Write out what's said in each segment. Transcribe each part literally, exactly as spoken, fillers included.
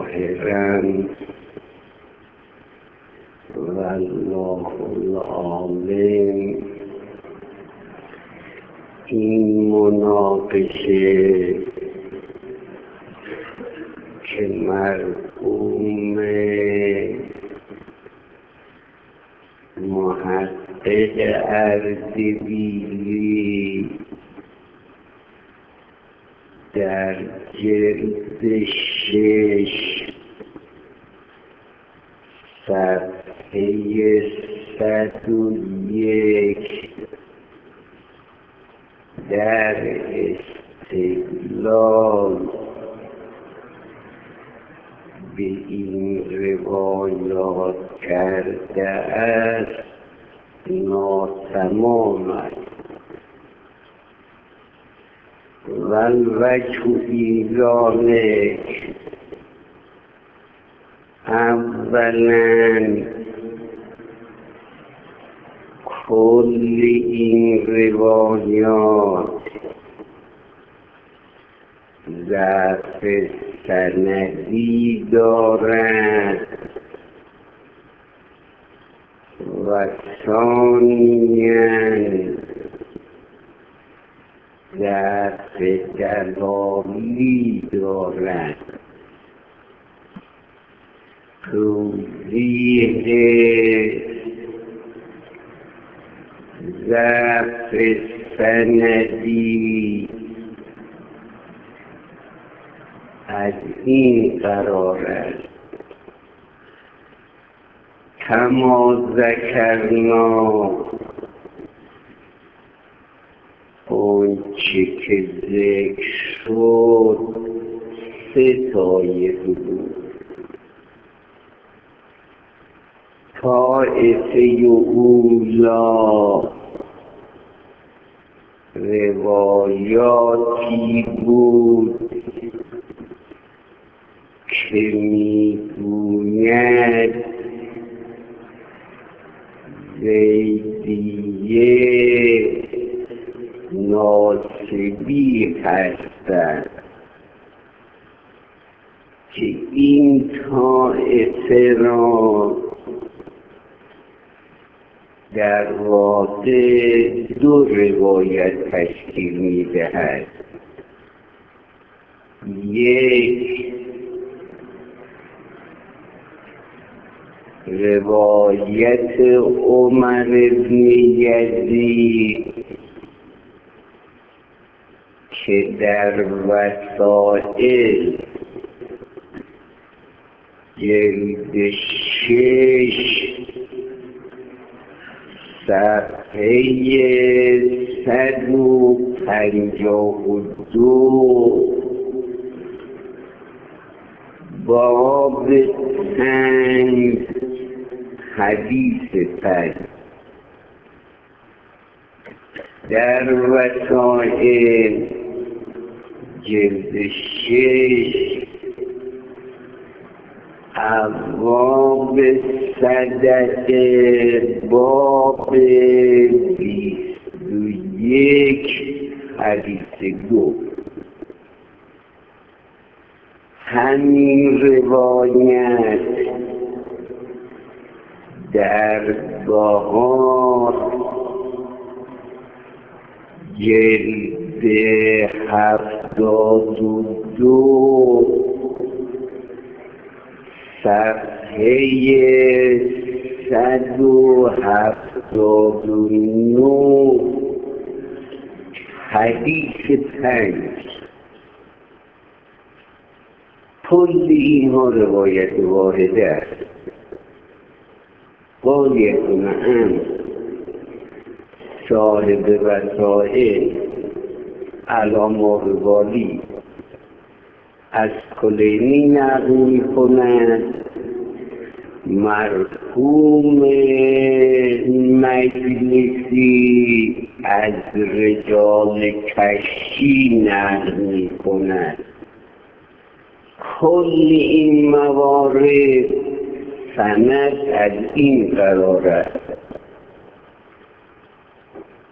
ظاهراً والله العالم این مناقشه که مرحوم محقق اردبیلی در جلد شش صفحه صد و یک در استدلال به این روایات کرده است ناتمام است. والوجه فی ذلک اولاً کل این روایات ضعف سندی دارد و ثانیاً ضعف دلالی دارد. توضیح ضعف سندی از این قرار است کما ذکرنا آنچه که ذکر شد سه طایفه بود. طایفه اولی روایاتی بود که میگوید زیدیه ناسبی هستند که این طایفه را در واقع دو روایت تشکیل می‌دهد. یک روایت عمر بن یزید که در وسائل جلد شش صفحه صد و پنجاه و دو باب پنج حدیث پنج در وسائل جلد شش ابواب صدقه باب بیست و یک حدیث دو. همین روایت در بهار جلد هفتاد و دو صفحه صد و هفتاد و نه حدیث پنج کل اینها روایت واحده است. قالیتون هم صاحب وسائل علامه والی از کلینی نقل می کند مرحوم مجلسی از رجال کشی نقل می کند. کل این موارد سند از این قرار است.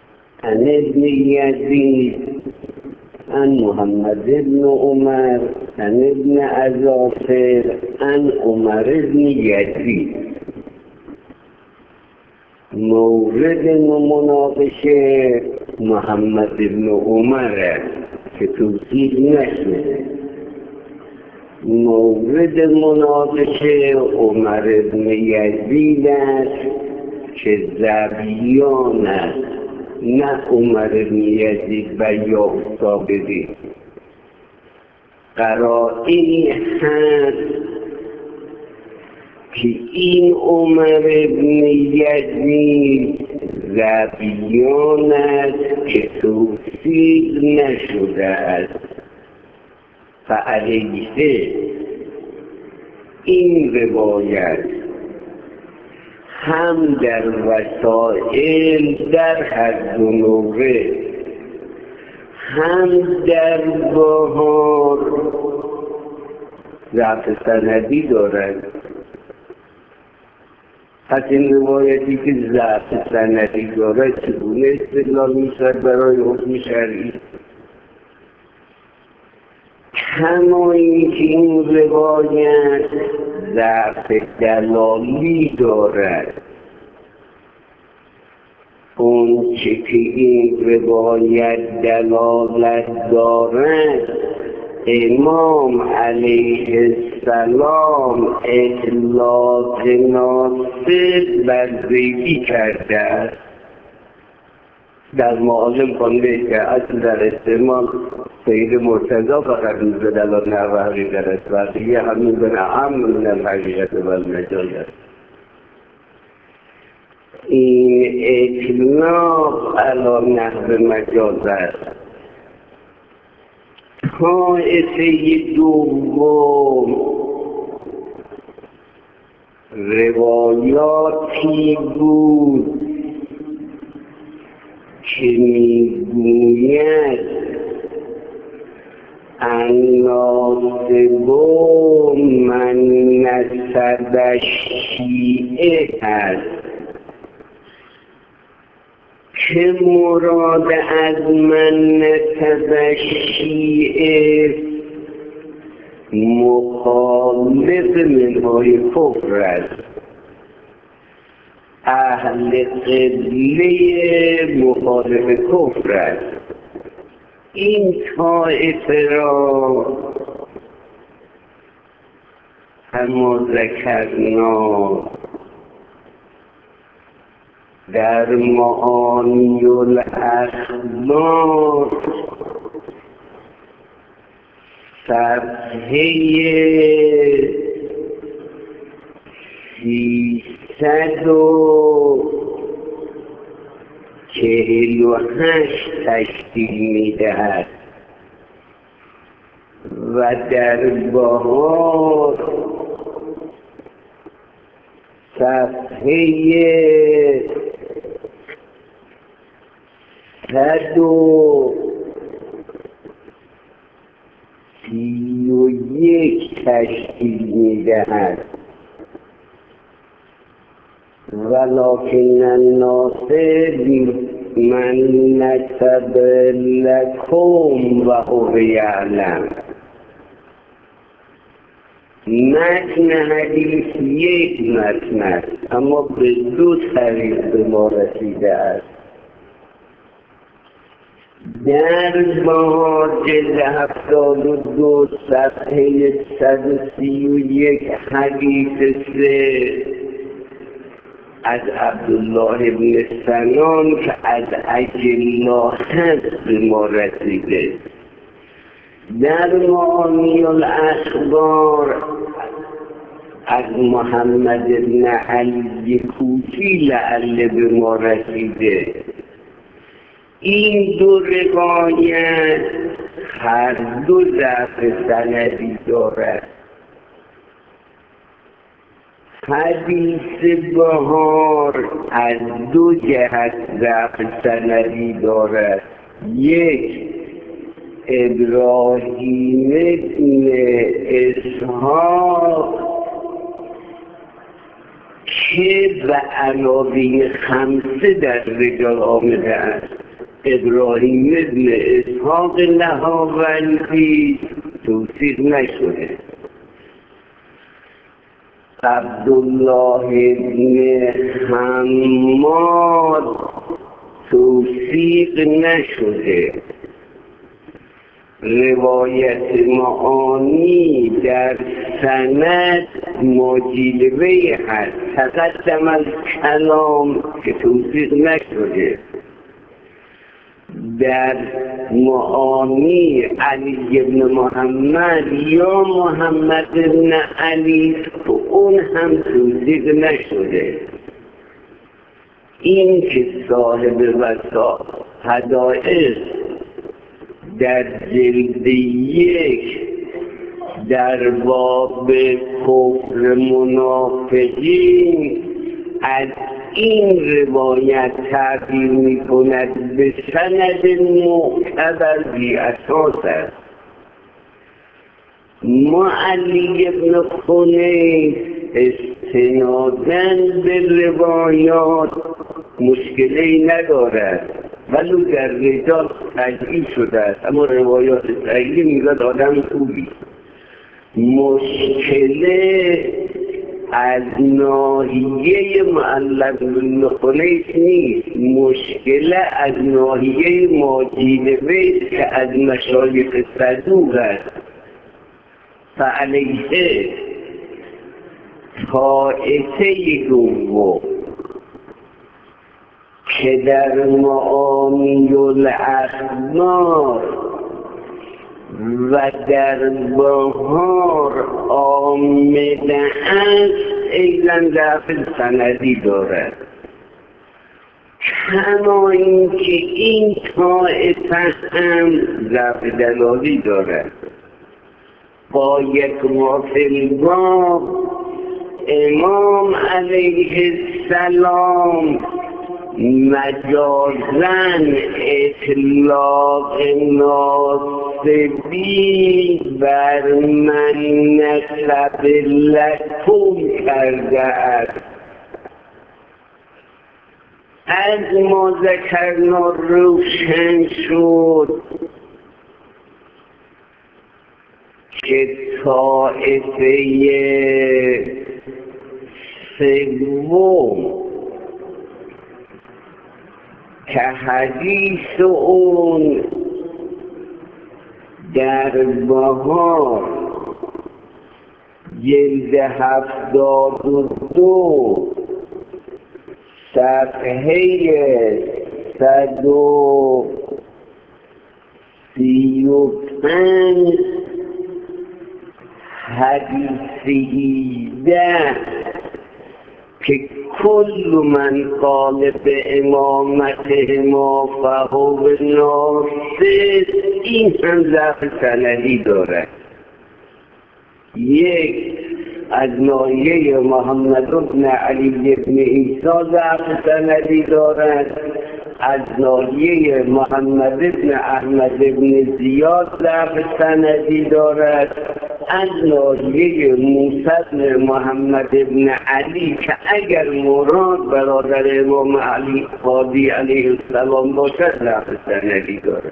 عن ابن یزید عن محمد بن عمر عن ابن عزافر عن عمر بن یزید. مورد مناقشه محمد بن عمر که توصیل نشده، مورد مناقشه عمر بن یزید است که زبیان است، نه عمر بن یزید و یا ثابتی. قرائنی هست که این عمر بن یزید زبیان است که توصیل نشده است. فعلیه این روایت هم در وسائل در حد و نوره، هم در بهار ضعف سندی دارد. پس این روایتی که ضعف سندی دارد چگونه استدلال میشود برای حکم شرعی؟ کما اینکه این روایت ضعف دلالی دارد. اون چه که این روایت دلالت دارد، امام علیه السلام اطلاق ناصر بر زیدی کرده است. در معالم خانده که اصل در استعمال سید مرتضی فقط روز دلال نحو حقیقت است، بقیه همین به نعم من الحقیقت و المجاز است. این اطلاق علی نحو مجاز است. طایفه دوم روایاتی بود که میگوید الناصب من نسب شیعه است، که مراد از من نسب شیعه مخالف منهای کفر است. اهل قبله مخالف کفر است. این طایفه را اما ذکرنا در معانی الاخبار صفحه سیصد و چهل و هشت تشکیل می‌دهد و در بهار صفحه صد و سی و یک تشکیل می‌دهد. ولکن الناصب من نسب لکم و هو یعلم. متن حدیث یک متن است، اما به دو طریق به ما رسیده است. در بهار جلد هفتاد و دو صفحه صد و سی و یک حدیث سه از عبدالله بن سنان که از اجلا هست به ما رسیده. در معانی الاخبار از محمد بن علی کوفی لعل به ما رسیده. این دو روایت هر دو ضعف سندی دارد. حدیث بهار از دو جهت ضعف سندی دارد. یک، ابراهیم بن اسحاق که به عناوین خمسه در رجال آمده است. ابراهیم بن اسحاق نهاوندی توصیف نشده. عبدالله ابن حماد توصیف نشده. روایت معانی در سند مجلوه هست، تقدم از کلام که توصیف نشده. در معانی علی ابن محمد یا محمد ابن علی که اون هم توصیف نشده. این که صاحب وسا حدائق در جلد یک در باب کفر منافقین از این روایت تعبیر می کند به سند معتبر بی اساس است. ما علی ابن خنیس استنادن به روایات مشکلی ندارد، ولو در رجال تجلیل شده است، اما روایات تجلیل میگد آدم خوبی. مشکله از ناحیه معلق بن خنیس نیست، مشکله از ناحیه ماجیلوه که از مشایخ صدوق است. فعلیه طائفه دوم که در معانی الاخبار و در بهار آمده است ایضا ضعف سندی دارد، کما اینکه این طائفه هم ضعف دلالی دارد. با یک مفلباب امام علیه السلام مجازن اطلاق ناصبی بر من نسب لکم کرده است. از ما ذکرنا روشن شد که طائفه سوم که حدیث اون در بهار جلد هفتاد و دو صفحه صد و سی و پنج حدیث هیده که کل من قال به امامته ما فهو ناصر، این هم ضعف سندی دارد. یک از ناحیه محمد بن علی بن عیسی ضعف سندی دارد، از ناحیه محمد بن احمد بن زیاد ضعف سندی دارد، از ناحیه موسی بن محمد بن علی که اگر مراد برادر امام علی قاضی علیه السلام باشد ضعف سندی دارد.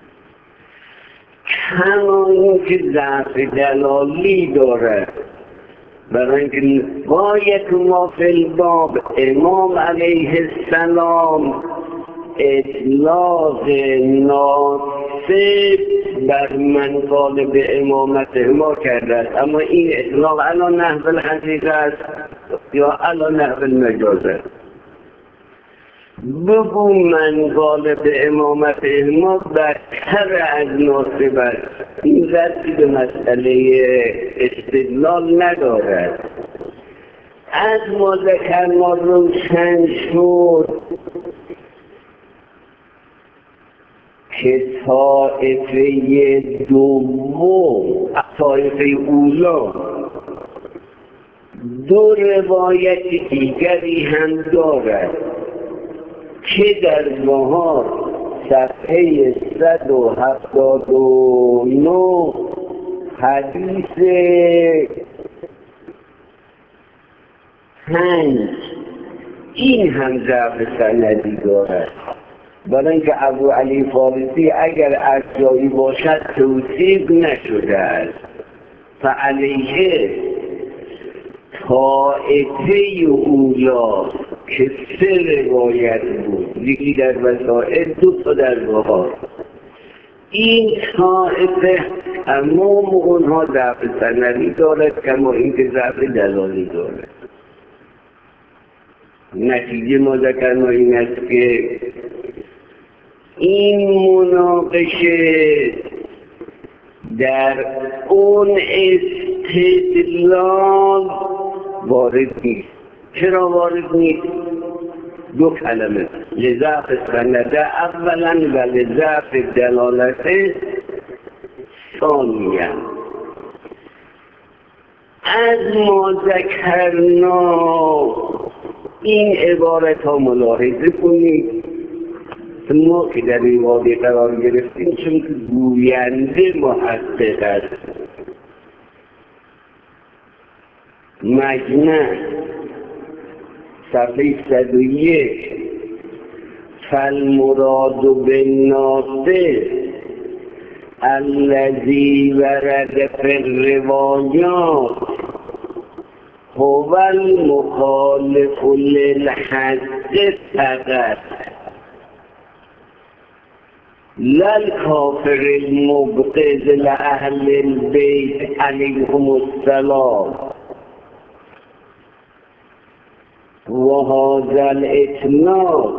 کما اینکه ضعف دلالی دارد، برای اینکه باید ما فی الباب امام علیه السلام اطلاق ناصب بر من قال به امامت ما کرده است، اما این اطلاق الان نحو الحقیقه است یا الان نحو المجاز است. بگو من قال به امامت ما بدتر از ناصب است، این ربطی به مسئله استدلال ندارد. از ما ذکر ما روشن شد که طائفه دوم، طائفه اولا دو روایت دیگری هم دارد که در بهار صفحه صد و هفتاد و نه حدیث پنج این هم ضعف سندی دارد. برای اینکه ابو علی فارسی اگر از جایی باشد توصیف نشده است فعلیه طائفه اولا که سه روایت بود، یکی در وسائل، دو تا در بهار. این طائفه تمام اونها ضعف سندی دارد کما اینکه ضعف دلالی دارد. نتیجه ما ذکرنا این است که این مناقشه در اون استدلال وارد نیست. چرا وارد نیست؟ دو کلمه، لضعف سنده اولا و لضعف دلالته ثانیا. از ما ذکرنا این عبارت ها ملاحظه کنید. ما که در این وادی قرار گرفتیم چون که گوینده محقق است. مجمع صفحه صد و یک فالمراد بالناصر الذي ورد في الروایات هو المخالف للحق فقط لا الكافر المبغض لأهل البيت عليهم السلام. وهذا الإطلاق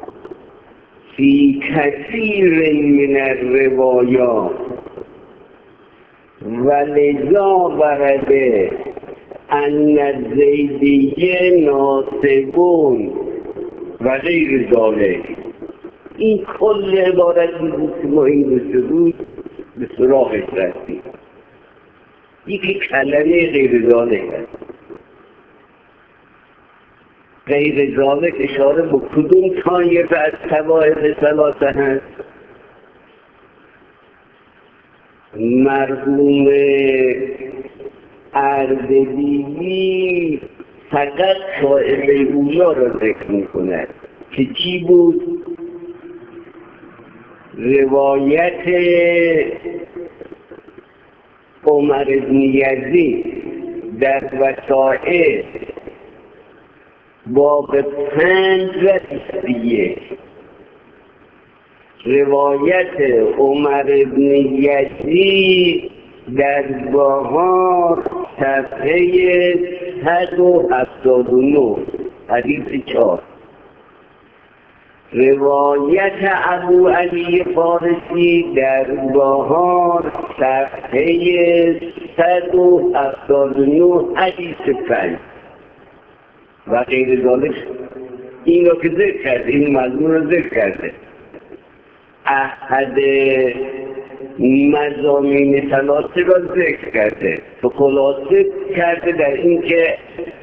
في كثير من الروايات ولذا ورد أن الزيدية ناصبون و غیر ذلك. این کل عبارتی بود که ما این دو روز به سراغش رسیم. یکی کلمه غیر ذلك است. غیر ذلك اشاره به کدوم طایفه از طوایف ثلاثه هست؟ مرحوم اردبیلی فقط طایفه اولا را ذکر می‌کند که چی بود؟ روایت عمر بن یزید در وسائل باب پنج و بیست و یک، روایت عمر بن یزید در بهار صفحه صد و هفتاد و نه حدیث چهار، روایت ابو علی فارسی در بهار صفحه صد و هفتاد و نه حدیث پنج و غیر ذالک. این رو که ذکر کرده، این مضمون رو ذکر کرده. احد مضامین ثلاثه را ذکر کرده، تو خلاصه کرده در این که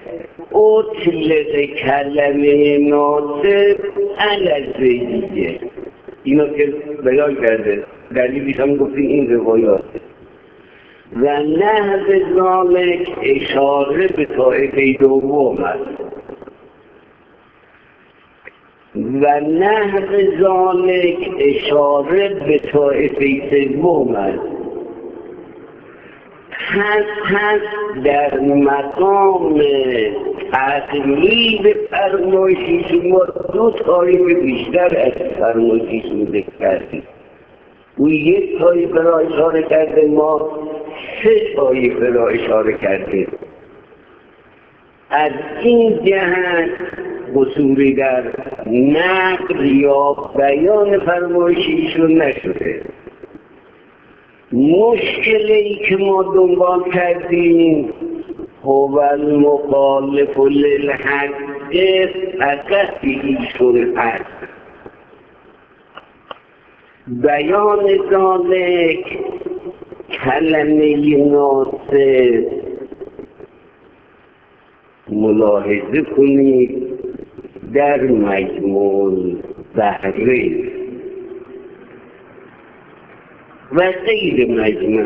اطلق کلمه ناصب علی زیدیه. اینو که بیان کرده، دلیلیش هم گفتیم این روایات و نحو ذالک اشاره به طایفه دوم است و نحو ذالک اشاره به طایفه سوم است. پس پس در مقام تقلیل فرمایشی ما دو طایفه بیشتر از فرمایشی ذکر کردیم. او یک طایفه را اشاره کرده، ما سه طایفه را اشاره کردیم. از این جهت قصوری در نقل یا بیان فرمایشیشون نشده. مشکلی که ما دنبال کردیم هو المخالف للحق فقط ایشون هست. بیان ذالک کلمه ناصب ملاحظه کنید در مجموع بحره و غیر مجموع.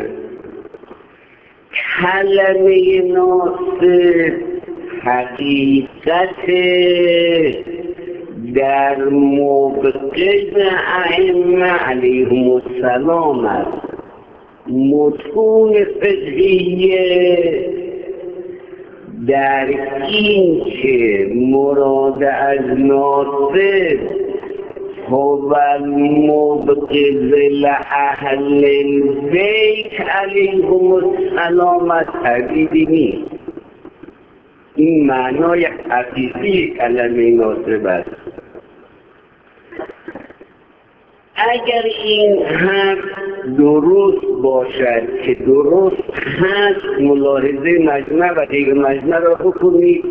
کلمه ناصب حقیقت در مبغض ائمه علیهم السلام است. متون فقهیه در این که مراد از ناصر هو المبغض لأهل البیت علیهم السلام از تردیدی نیست. این معنای حقیقی کلمه ناصر است. اگر این حرف درست باشد که درست هست، ملاحظه مجمع و غیر مجمع را بکنید.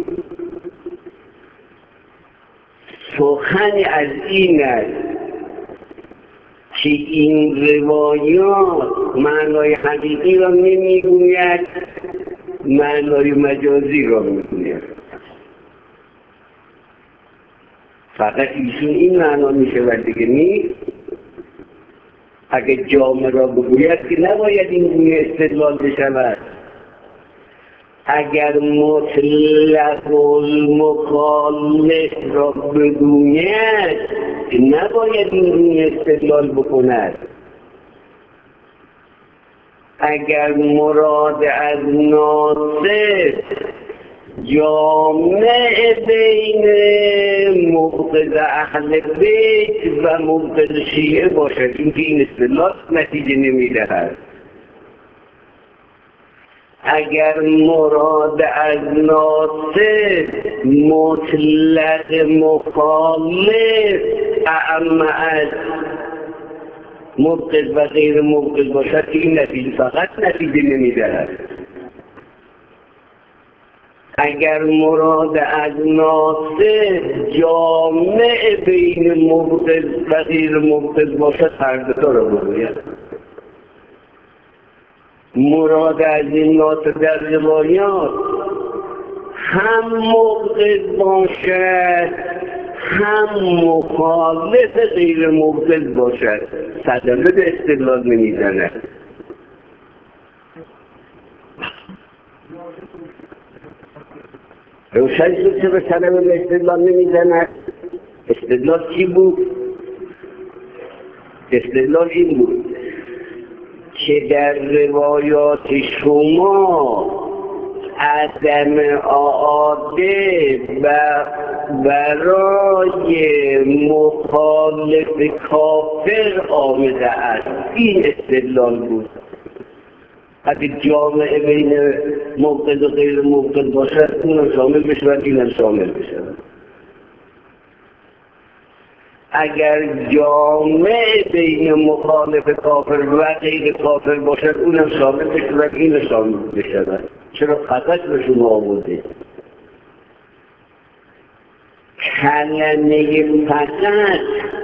سخن از این است که این روایات معنای حقیقی را نمیگوید، معنای مجازی را میگوید. فقط ایشون این معنا میشود دیگه نیست. اگر جامعه را بگوید که نباید این گونه استدلال بشود. اگر مطلق المخالف را بگوید نباید این گونه استدلال بکند. اگر مراد از ناصر جامع بین مبغض اهل بیت و مبغض شیعه باشد، اینکه این اصطلاح نتیجه نمیدهد. اگر مراد از ناصر مطلق مخالف اعمه از مبغض و غیر مبغض باشد، این نتیجه فقط نتیجه نمیدهد. اگر مراد از ناصر جامع بین مبغض و غیر مبغض باشد، هر دو را بگوید. مراد از این ناصر در روایات هم مبغض باشد هم مخالف غیر مبغض باشد، صدمه به استدلال نمیزند. روشن شد چه به صدمه به استدلال نمیزند. استدلال چی بود؟ استدلال این بود که در روایات شما عدم اعاده و برای مخالف کافر آمده است. این استدلال بود. اگه جامعه بین مبغض و غیر مبغض باشد، اونم شامل بشود، اینم شامل بشود. اگر جامعه بین مخالف کافر و غیر کافر باشد، اونم شامل بشود، اینم شامل بشود. چرا فقط به شما آورده؟ کلمه فقط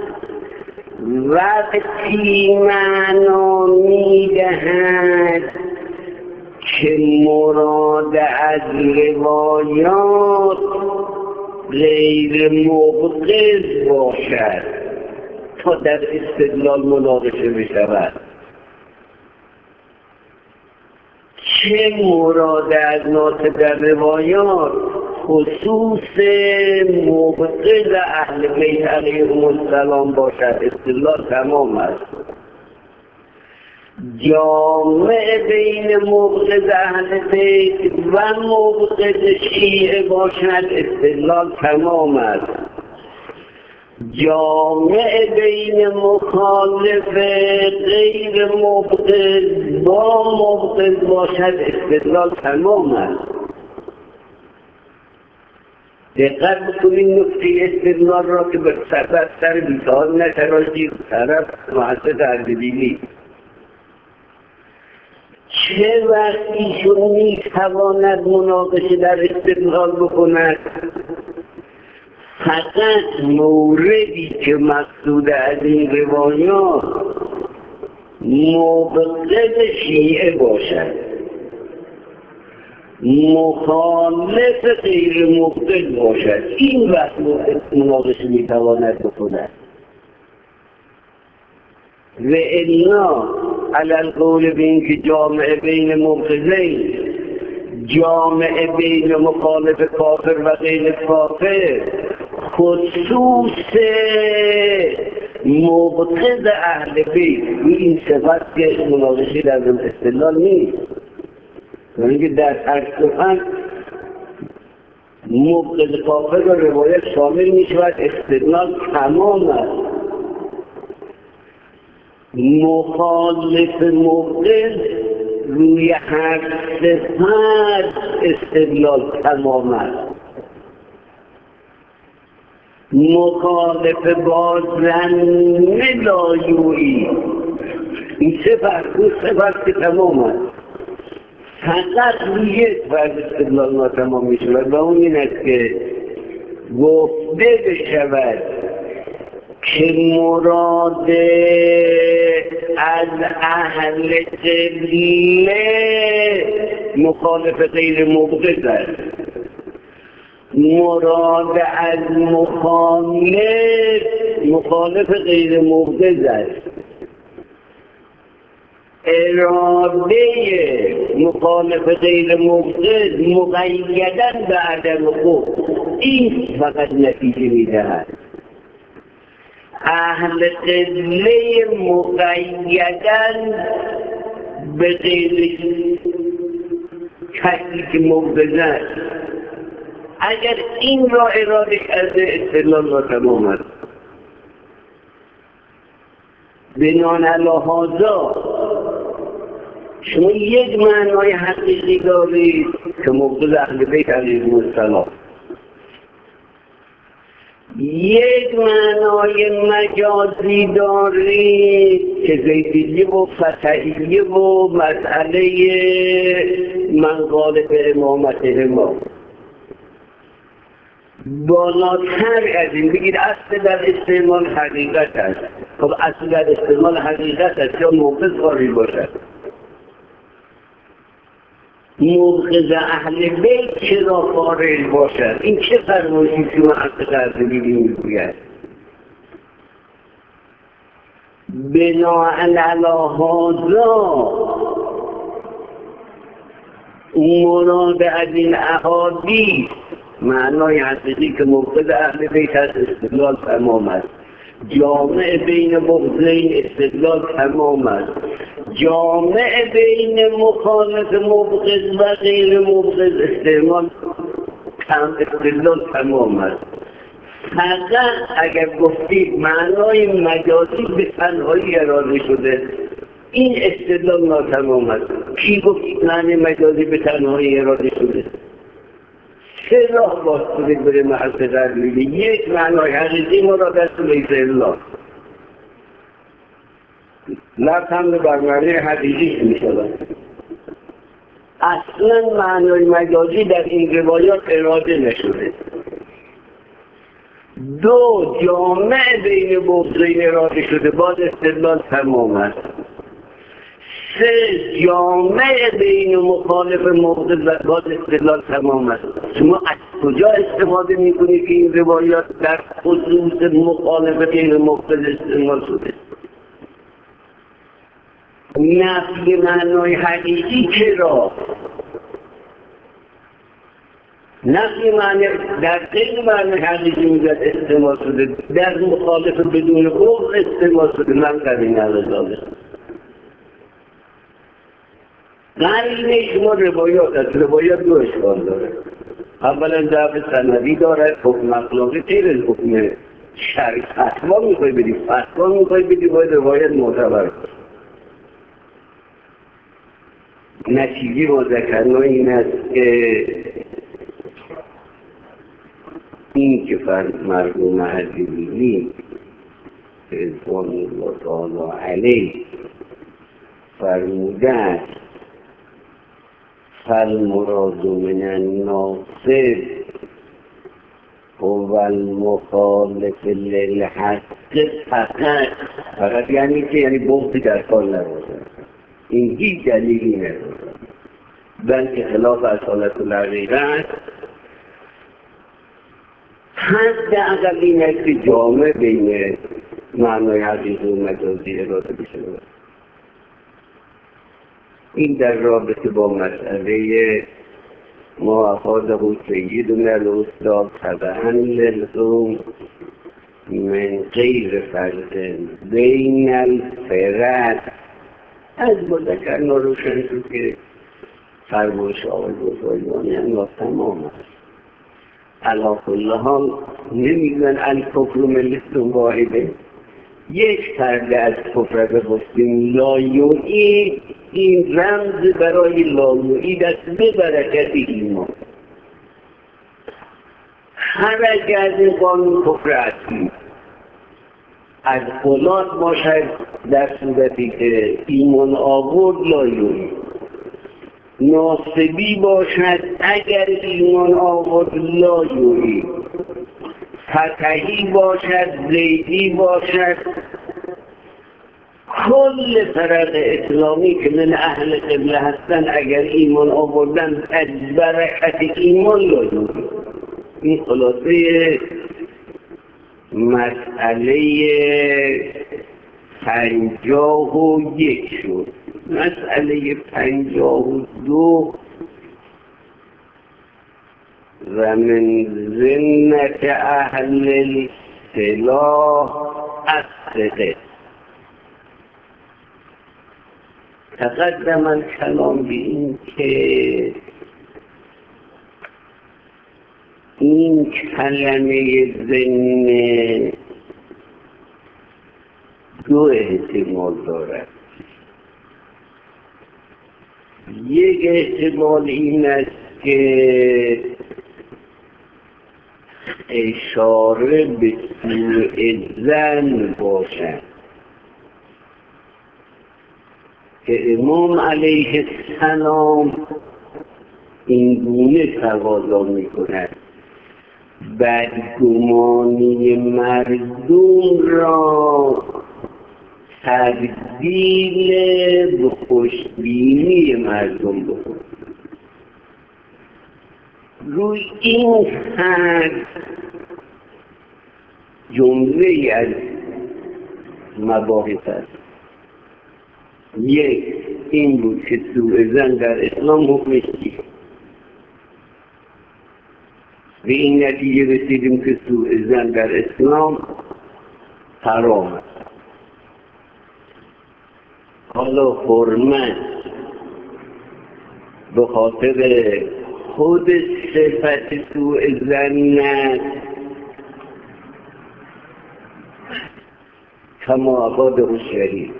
وقتی معنا میدهد که مراد از روایات غیر مبغض باشد تا در استدلال مناقشه بشود. چه مراد از ناصر در روایات خصوص مبغض اهل بیت علیهم السلام باشد، استدلال تمام است. جامع بین مبغض اهل بیت و مبغض شیعه باشد، استدلال تمام است. جامع بین مخالف غیر مبغض با مبغض باشد، استدلال تمام است. دقت بکنید نکته استدلال را که به سبب سر بیتار نتراشید طرف محسد اردبیلی. چه وقت ایشون میتواند مناقشه در استدلال بکند؟ فقط موردی که مقصود از این روایات مبغض شیعه باشد، مخالف غیر مبغض باشد، این وقت مناقشه میتواند بکند. و الا علی القول به این که جامعه بین مبغضین، جامعه بین مخالف کافر و غیر کافر خصوص مبغض اهل بیت. این صفت که مناقشه در استدلال نیست، یعنی که در ترسفن مبغض کافر و روایت شامل می شود، استدلال تمام است. مخالف مبغض روی هر صفت استدلال تمام است. مخالف بازرنه لایویی، این صفت اون صفت که تمام است، فقط روی یک فرد استدلال ناتمام می شود و اون این است که گفته بشود که مراد از اهل قبله مخالف غیر مبغض است، مراد از مخالف مخالف غیر مبغض است. اراده مخالف غیر مبغض مقیداً به عدم خود، این فقط نتیجه می‌دهد. اهل قبله مقیداً به غیر کسی که مبغض است. اگر این را اراده کرده استدلال را تمام است. بنان علی هذا شما یک معنای حقیقی دارید که مبغض اهل بیت علیهم السلام، یک معنای مجازی دارید که زیدیه و فتحیه و مسئله من قال به امامته ما. بالاتر از این بگید اصل در استعمال حقیقت است. خب اصل در استعمال حقیقت است یا مبغض خاری باشد. مبغض اهل بیت چرا خارج باشد؟ این چه فرمایشی که ما حق قرضی میگوید؟ بناء علی هذا مراد از این احادیث معنای حقیقی که مبغض اهل بیت است استدلال تمام است. جامع بین بغضین استدلال تمام است. جامع بین مخالف مبغض و غیر مبغض استعمال کم استدلال تمام است. فقط اگر گفتید معنای مجازی به تنهایی اراده شده، این استدلال ناتمام است. کی گفتید معنی مجازی به تنهایی اراده شده؟ سه راه باز کنید بره محل تدریلی. یک معنای حقیقی مراد است لیس الا، لفظ هم بر معنی حقیقی می شود. اصلا معنای مجازی در این روایات اراده نشده. دو، جامع بین بغضین اراده شده، باز استدلال تمام است. سه، جامع بین مخالف مبغض و باز استدلال تمام است. شما از کجا استفاده میکنید که این روایات در خصوص مخالف غیر مبغض استعمال شده؟ نفی معنای حقیقی چرا؟ نفی معنی در غیر معنای حقیقی میگد استعمال شده، در مخالف بدون بغض استعمال شده. من قرین عوضاله قرین شما روایات است. روایات دو اشکال داره. اولا ضعف سندی داره، حکم اخلاقی غیر از حکم شرعی. فتوا میخوای بدی، فتوا میخوای بدی باید روایت معتبر باشه. نتیجه با ذکرنا این است که این که مرحوم عزیزی رضوان الله تعالی علیه فرموده است فالمراد من الناصب هو المخالف للحق فقط. فقط یعنی که یعنی بغضی در کار نباشد. این هیچ دلیلی ندارد، بلکه خلاف اصالت الحقیقت. حد اقل این است که جامع بین معنای حقیقی و مجازی اراده بشود. این در رابطه با مسئله وأخذه سيدنا الأستاذ تبعا للزوم من غير فرق بين الفرق از بودکر نروشن تو که فرمایش آقای بزرگانی هم تمام است. علا کل حال نمیگن الکفر ملت واحده، یک پرده از کفر بگفتیم لایوئی، این رمز برای لایوئی دست به برکت ایمان. هر اگر از این قانون کفر اصلی از خلات باشد در صورتی که ایمان آورد لایوئی، ناصبی باشد اگر ایمان آورد لایوئی، فتحی باشد، زیدی باشد، کل فرق اسلامی که من اهل قبله هستن اگر ایمان آوردن از برکت ایمان لایوئی. این خلاصه مسئله پنجاه و یک شد. مسئله پنجاه و دو و من ذمت اهل السلاح الصدق. تقدم الکلام به این که این کلمه ذمه دو احتمال دارد. یک احتمال این است که اشاره به سوء ظن باشد که امام علیه السلام این گونه تقاضا می کند بدگمانی مردم را تبدیل به خوشبینی مردم بکن. روی این حد جمله از مباحث است. یک این بود که سوء ظن در اسلام حکمش چیست. به این نتیجه رسیدیم که سوء ظن در اسلام حرام است. حالا حرمت به خاطر خود صفت سوء ظن است کما افاده الشریف،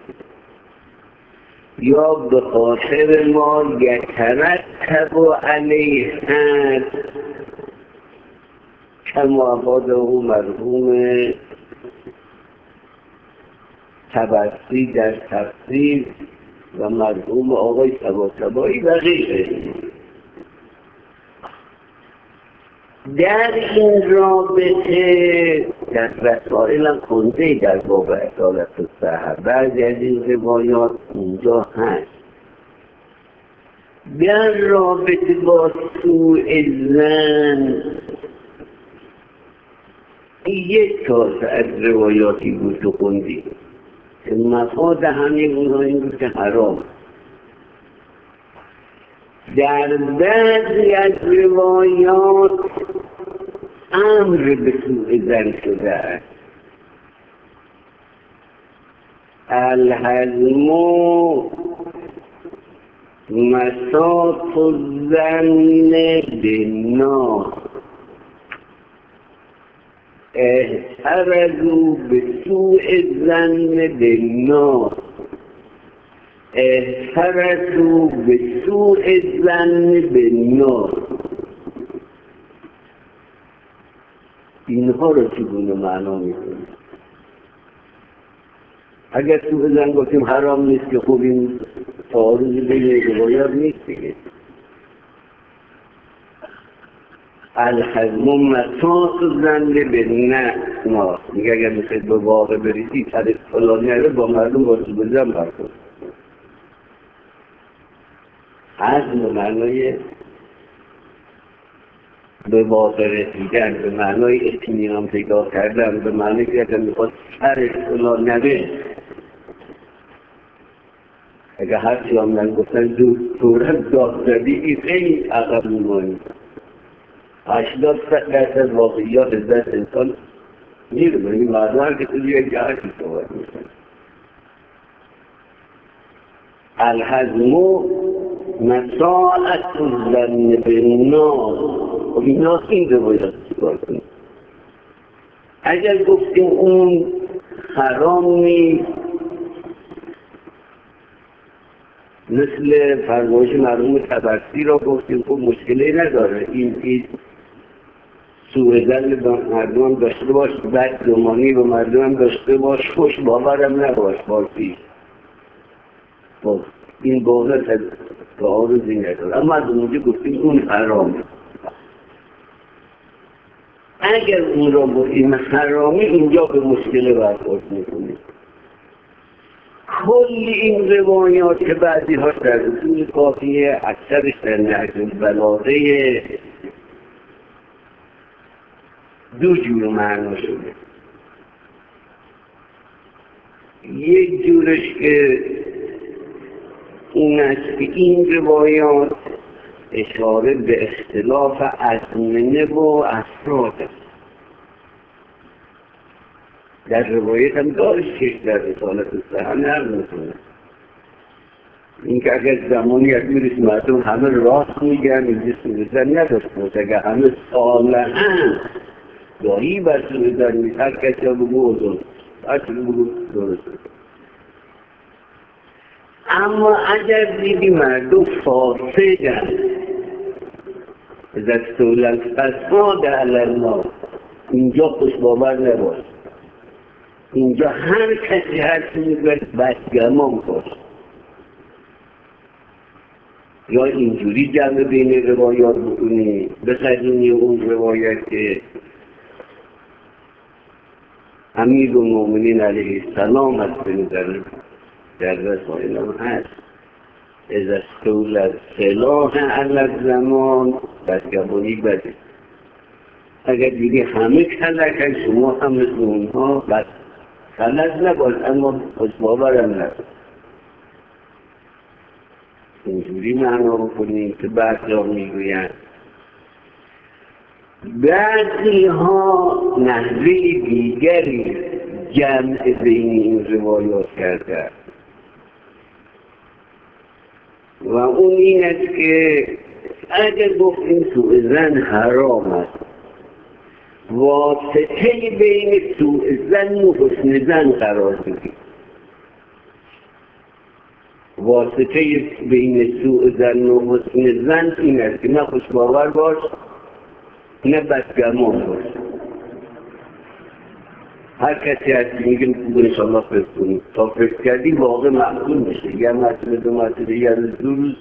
یا به خاطر ما یترتب علیه هست کما افاده مرحوم تبرسی در تفسیر و مرحوم آقای طباطبایی و غیره. در این رابطه در رسائل هم خونده در باب عدالت الصحه بعضی از این روایات اونجا هست. در رابطه با سوء ظن یک تازه از روایاتی بود و خوندی که مفاد همه اونها این بود که حرام. در بعضی از روایات امر به سوء ظن شده است. الحزم مساط الظن بالناس احترزوا بسوء الظن بالناس احترزوا بسوء الظن بالناس. اینها رو چگونه معنا میکنیم؟ اگر سوء ظن گفتیم حرام نیست که خوب این تعارض بین روایات نیست دیگه. الحزم مساط الظن بالناس میگه اگر میخواید به واقع بریدی طریق فلانی رو با مردم با سوء ظن برکن. حزم به معنای به واقع رسیدن، به معنای اطمینان پیدا کردن، به معنای که اگر میخواد سرش فلان نبه، که هرچی هم من گفتن دورت داد زدی خیلی عقب میمانی. هشتاد درصد واقعیات از دست انسان میره. این مردم هم که تو یک جهتی صحبت میشن. الحزم مساعت الظن بالناس. و اینا این روایت چیکار کنیم؟ اگر گفتیم اون حرام نیست، مثل فرمایش مرحوم طبرسی را گفتیم خب مشکلی نداره، این این سوء ظن به مردم داشته باش، بد گمانی به مردم داشته باش، خوش باورم نباش باسی. خب این باورت از تعارضی نداره. اما از اونجا گفتیم اون حرامه. اگر اون را گفتیم حرامی، اینجا به مشکل برخورد میکنیم. کل این روایات که بعضی هاش در اصول کافیه، اکثرش در نهج البلاغه دو جور معنا شده. یک جورش که این است که این روایات اشاره به اختلاف ازمنه و افراد است. در روایت هم داشت که در رسالت الصحه نقل میکنه این که اگر زمانی از میرس مردم همه راست میگن اینجا سوزن نداشت باشه. اگر همه صالحن دایی بر سوزن نیست، هر کسی ها بگو ازون هرچی بگو درست. اما اگر دیدی مردم فاسدن از استولن فساد علی الله، اینجا خوش باور نباش. اینجا هر کسی هرچی میگوید بدگمان باش. یا اینجوری جمع بین روایات بکنی، بخدونی اون روایت که امیرالمومنین علیه السلام از بنظر در رسائل هم هست از استولد سلاح علت زمان بدگمانی بده. اگر دیگه همه کلکن شما هم مثل اونها بد خلط نباش، اما خوشباورم نباش. اینجوری معنا بکنیم که بعضی ها میگویند. بعضی ها نحوه دیگری جمع بین این روایات کرده و اون این است که اگر گفتیم سوء ظن حرام است، واسطه بین سوء ظن و حسن ظن قرار بدیم. واسطه بین سوء ظن و حسن ظن این است که نه خوشباور باش نه بدگمان باش. هر کسی هستی میگه انشاءالله فکر کنیم، تا فکر کردی واقع محضور میشه. یه مسئله دو مسئله یه روز دو روز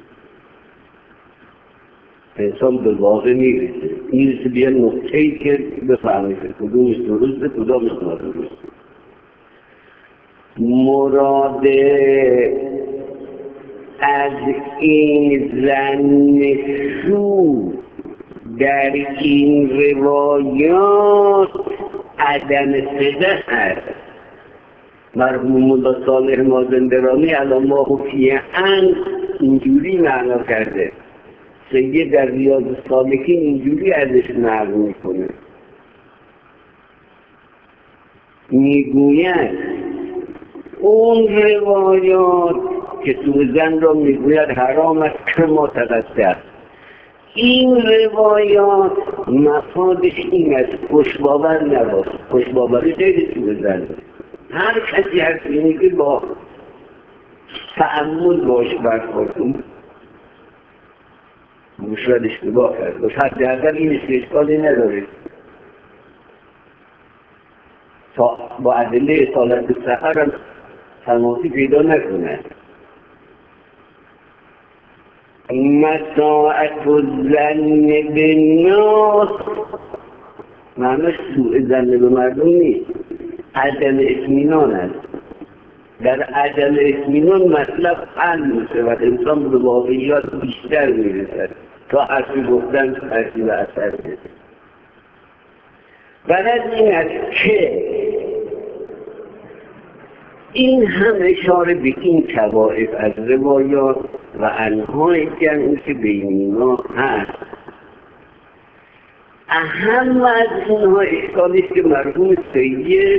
انسان به واقع میرسه. میرسه بیا نقطه‌ای که بفهمید کدومش درسته کدومش نادرسته. مراد از این ظن سو در این روایات عدم صدق است. مرحوم ملا صالح مازندرانی علامه خفیه ان اینجوری معنا کرده. سید در ریاض السالکین اینجوری ازش نقل میکنه، میگوید اون روایات که سوء ظن را میگوید حرام است که متقدم، این روایات مفادش این است خوشباور نباش. خوشباوری خیلی سوء ظن. هر کسی هست میگه با تأمل باش برخورد کن. مشرد اشتباه کرد باش، حتی اگر این اشکالی نداره تا با ادله اصالت الصحه هم تماسی پیدا نکنه. مساعت الظن بالناس معناش سوء ظن به مردم نیست، عدم اطمینان است. در عدم اطمینان مطلب حل میشه و انسان به واقعیات بیشتر میرسد تا حرفی گفتن حرفی و اثر بده. بعد از این است که این هم اشاره به این طوائف از روایات و انواع جمعی که بین اینا هست. اهم از اونها اشکالی است که مرحوم سید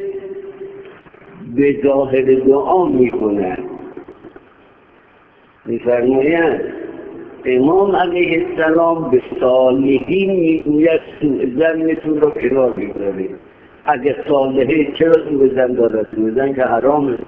به ظاهر دعا میکنند، میفرمایند امام علیه السلام به صالحین میگوید سوء ظنتون را کنار بگذارید. اگر صالحه چرا سوء ظن دارد؟ سوء ظن که حرامه.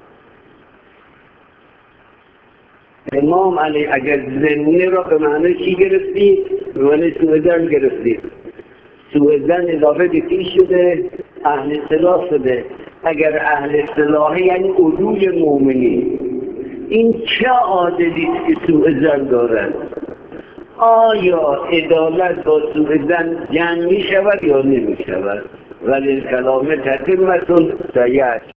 امام علیه اگر ظنه را به معنی چی گرفتید؟ به معنی سوء ظن گرفتید. سوء ظن اضافه به کی شده؟ اهل اصلاح شده. اگر اهل اصلاح یعنی علوی مؤمنین. این چه عادلی است که سوء ظن دارد؟ آیا عدالت با سوء ظن جمع می شود یا نمی شود؟ ولی کلام تتمتون سیعت